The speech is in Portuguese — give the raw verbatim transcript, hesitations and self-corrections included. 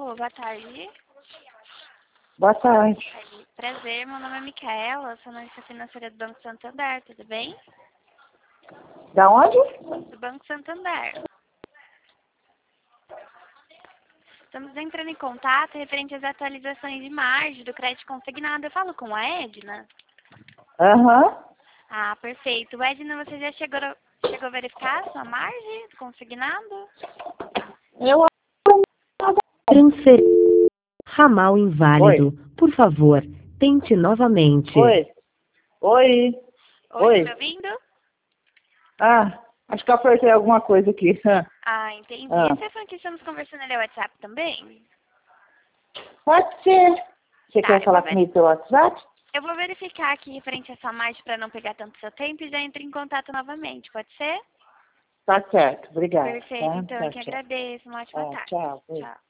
Alô, boa tarde. Boa tarde. Prazer, meu nome é Micaela, sou analista financeira do Banco Santander, tudo bem? Da onde? Do Banco Santander. Estamos entrando em contato referente às atualizações de margem do crédito consignado. Eu falo com a Edna? Aham. Uhum. Ah, perfeito. Edna, você já chegou, chegou a verificar a sua margem do consignado? Eu... Transfer... Ramal inválido. Oi. Por favor, tente novamente. Oi. Oi. Oi, Oi. tá me ouvindo? Ah, acho que eu apertei alguma coisa aqui. Ah, entendi. Ah. Você falou que estamos conversando ali no WhatsApp também? Pode ser. Você Tá, quer eu falar vou ver- comigo pelo WhatsApp? Eu vou verificar aqui referente a sua margem para não pegar tanto seu tempo e já entro em contato novamente, pode ser? Tá certo. Obrigada. Perfeito, Tá? então eu Tchau, que tchau. agradeço. Uma ótima Ah, tarde. tchau. Tchau.